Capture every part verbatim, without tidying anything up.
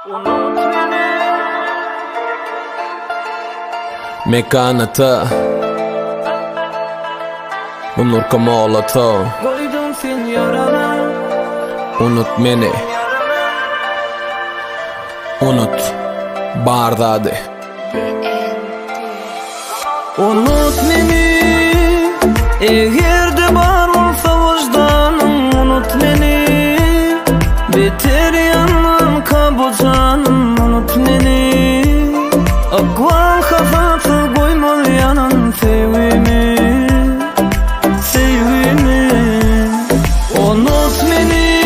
Mekanata Onur Kamalata Koydum sen yarana, Unut beni Unut Bardade unut beni. Eğer bar olsa vicdanım, unut beni. Beter yanmam kabucanım, unut beni. Akval kafatı koymalı yanan sevimi, sevimi. Unut beni.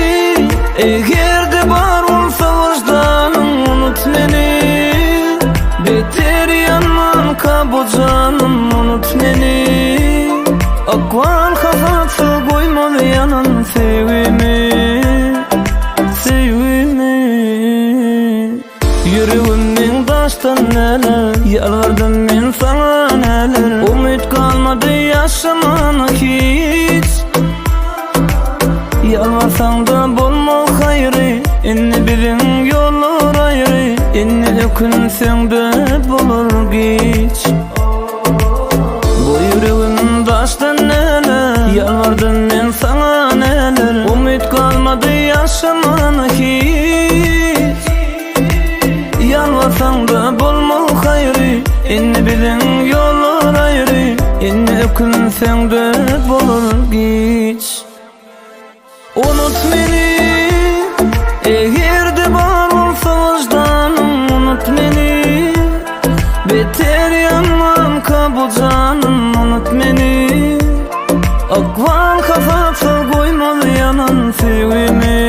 Eğer bar olsa vicdanım, unut beni. Beter yanmam kabucanım, unut beni. Akval kafatı koymalı yanan sevimi, sevimi. Yüreğimin taştan neler, yalvardım men sana neler. Umut kalmadı yaşamana hiç. Yalvarsan da bulma hayrı, inni birin yollar ayrı. İnni ökünsen de bulur geç. Bu yüreğimin taştan neler, yalvardım men sana neler. Umut kalmadı yaşamana hiç. Yalvarsan da bulma hayrı, inni birin yollar ayrı. İnni ökünsen de bulur geç. Unut beni. Eğer de bar olsa vicdanım, unut beni. Beter yanmam kabucanım, unut beni. Akval kafatı koymalı yanan sevimi,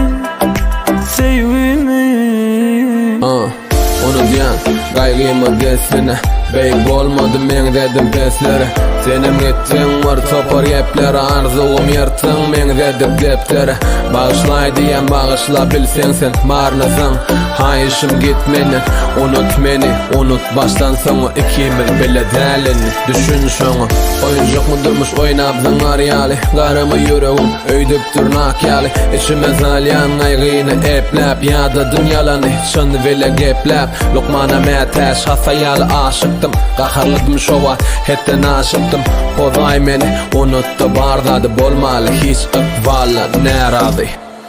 sevimi. uh, Onu diyen gaygıyma desine. Beyik olmadı men dedim peslere. Senim gittin var topar yeplere. Arzuğum yırttın men dedim deptere. Bağışlay diyen bağışla bilsen sen marnasın. Hayışım gitmeni, unut beni. Unut baştan sonu ikimiz bile delini. Düşün şunu, oyuncak mı durmuş oynabzın ariyali. Karımı yüreğim öydüp tırnak yali. İçime zalyan aygıyını eplep. Ya da dünyalanı çın vile geplep. Lokmana meteş hasayalı aşıktım. Kaharlıdım şova hetten aşıktım. Kozay beni unuttu bardadı. Bolmalı hiç ıkvala neradi.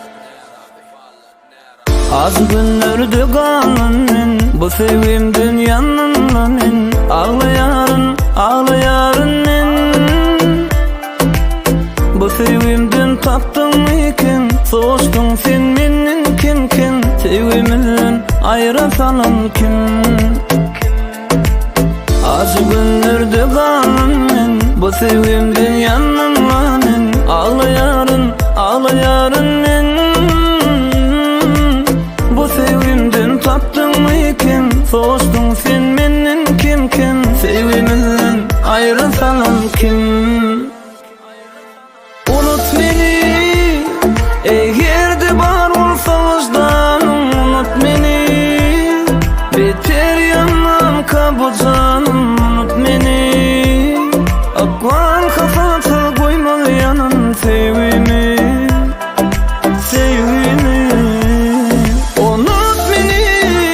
Az günlerde kanın, bu sevim dünyanın. Ağlayarın, ağlayarın. Bu sevimden taptın iken, soğuştun sen menin kim kim. Sevimden ayrısalım kim. Az günlerde kanın, bu sevimden yanımlanın. Ağlayarın, ağlayarın. Bu sevimden taptın iken, soğuştun sen menin kim kim. Sevimden ayrısalım kim. Unut beni. Eğer de bar olsa vicdanım, unut beni. Beter yanmam kabucanım, unut beni. Akval kafatı koymalı yanan sevimi, sevimi. Unut beni.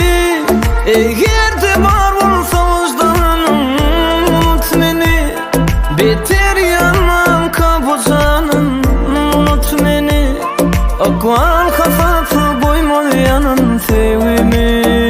Eğer de bar olsa vicdanım, unut beni. Beter yanmam kabucanım, unut beni. Akval kafatı koymalı yanan sevimi.